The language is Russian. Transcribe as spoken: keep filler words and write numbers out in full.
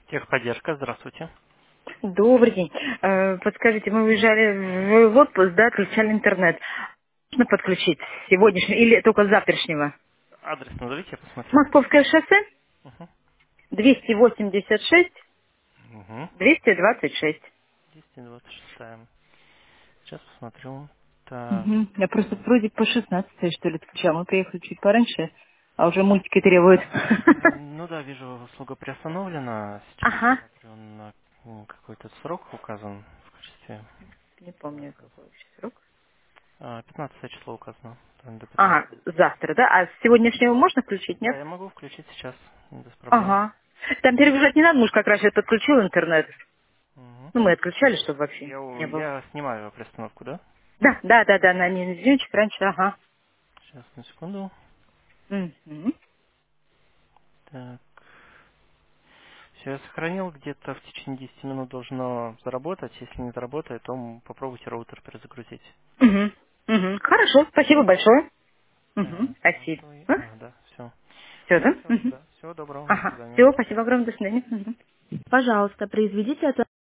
Техподдержка, здравствуйте. Добрый день. Э, Подскажите, мы уезжали в в отпуск, да, отключали интернет. Можно подключить сегодняшний или только с завтрашнего? Адрес назовите, я посмотрю. Московское шоссе, Угу. двести восемьдесят шесть, Угу. двести двадцать шесть. двести двадцать шесть. Сейчас посмотрю. Так. Угу. Я просто вроде по шестнадцатой, что ли, отключала. Мы приехали чуть пораньше, а уже мультики требуют. Э, Ну да, вижу, услуга приостановлена. Сейчас Ага. смотрю на м, какой-то срок указан в качестве. Не помню, какой вообще срок. А, пятнадцатое число указано. Там до Ага, пятнадцатого. завтра, да? А с сегодняшнего можно включить, Да, нет? я могу включить сейчас без проблем. Ага. Там перегружать не надо, муж как раз сейчас подключил интернет. Угу. Ну, мы отключали, чтобы вообще Я, у- не было. я снимаю приостановку, да? Да, да, да, да, на минуточек раньше, ага. Сейчас, на секунду. Мгм. Так. Все, я сохранил, где-то в течение десяти минут должно заработать. Если не заработает, то м, попробуйте роутер перезагрузить. Мгм. Мгм. Хорошо, спасибо большое. Мгм. Так, Спасибо. сотовый. А? А, да, все. Все, Ну да? все, Мгм. да. Всего доброго, до Ага. свидания. Все, спасибо огромное, до свидания. Мгм. Пожалуйста, произведите